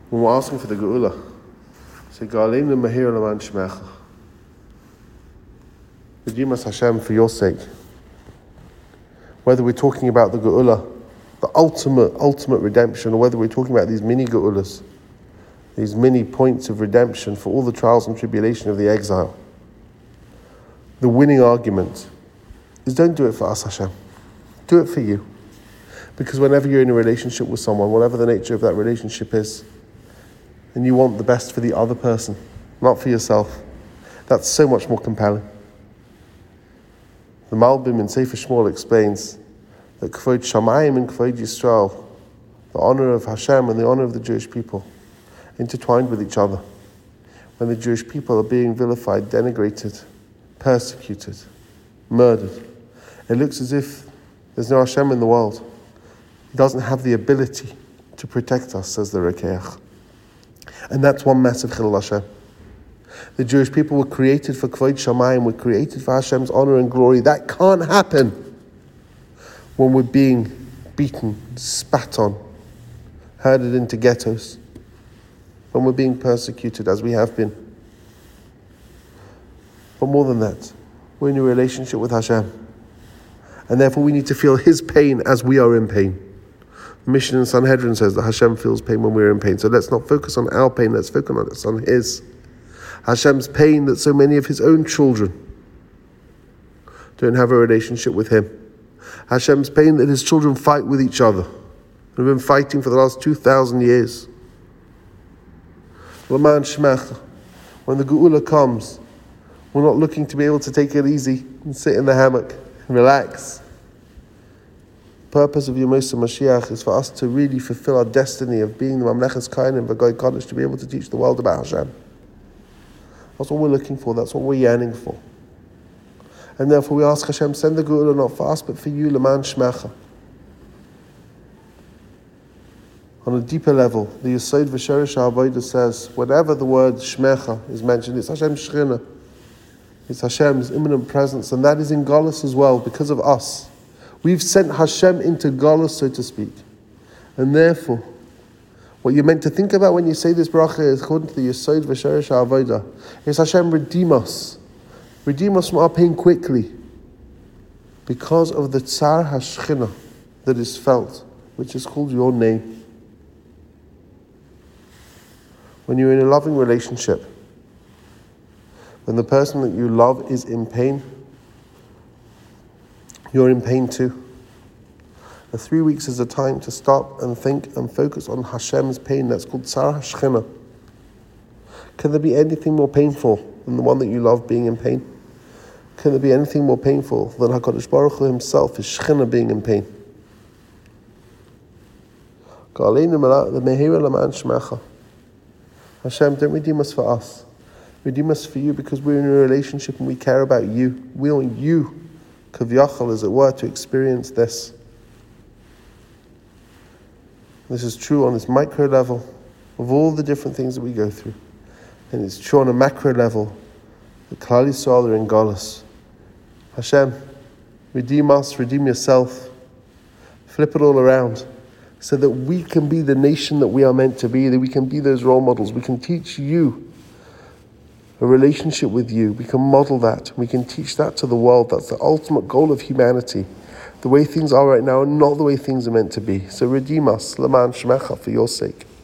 When we're asking for the Geula, say, Ga'aleinu Mahir L'man Shemecha. Redeem us, Hashem, for your sake. Whether we're talking about the Geula, the ultimate redemption, or whether we're talking about these mini Geulas, these mini points of redemption for all the trials and tribulation of the exile. The winning argument is, don't do it for us, Hashem. Do it for you. Because whenever you're in a relationship with someone, whatever the nature of that relationship is, and you want the best for the other person, not for yourself, that's so much more compelling. The Malbim in Sefer Shmuel explains that Kvod Shamayim and Kvod Yisrael, the honor of Hashem and the honor of the Jewish people, intertwined with each other. When the Jewish people are being vilified, denigrated, persecuted, murdered, it looks as if there's no Hashem in the world. He doesn't have the ability to protect us, says the Rekeach. And that's one massive Chilul Hashem. The Jewish people were created for Kvod Shamayim, were created for Hashem's honor and glory. That can't happen when we're being beaten, spat on, herded into ghettos, when we're being persecuted as we have been. But more than that, we're in a relationship with Hashem. And therefore we need to feel His pain as we are in pain. The Mishnah in Sanhedrin says that Hashem feels pain when we're in pain. So let's not focus on our pain, let's focus on His. Hashem's pain that so many of His own children don't have a relationship with Him. Hashem's pain that His children fight with each other. We've been fighting for the last 2,000 years. L'man Shemecha. When the Geula comes, we're not looking to be able to take it easy and sit in the hammock and relax. The purpose of Yemoseh Mashiach is for us to really fulfill our destiny of being the Mamlechas Kohanim and V'goy Kodesh, to be able to teach the world about Hashem. That's what we're looking for, that's what we're yearning for. And therefore we ask Hashem, send the Geula not for us, but for you, L'man Shemecha. On a deeper level, the Yesod V'Sheresh HaAvodah says, whenever the word Shmecha is mentioned, it's Hashem's Shechina. It's Hashem's imminent presence, and that is in Golus as well, because of us. We've sent Hashem into Golus, so to speak. And therefore, what you're meant to think about when you say this bracha is, according to the Yesod V'Sheresh HaAvodah, is Hashem, redeem us. Redeem us from our pain quickly. Because of the Tsar HaShechina that is felt, which is called your name. When you're in a loving relationship, when the person that you love is in pain, you're in pain too. The 3 weeks is a time to stop and think and focus on Hashem's pain. That's called Tsar HaShechina. Can there be anything more painful than the one that you love being in pain? Can there be anything more painful than HaKadosh Baruch Hu Himself, His Shechina, being in pain? Hashem, don't redeem us for us. Redeem us for you, because we're in a relationship and we care about you. We want you, Kavyachal, as it were, to experience this. This is true on this micro level of all the different things that we go through. And it's true on a macro level. The Klal Yisrael are in Golus. Hashem, redeem us, redeem yourself. Flip it all around, so that we can be the nation that we are meant to be, that we can be those role models. We can teach you a relationship with you. We can model that. We can teach that to the world. That's the ultimate goal of humanity. The way things are right now are not the way things are meant to be. So redeem us, L'man Shemecha, for your sake.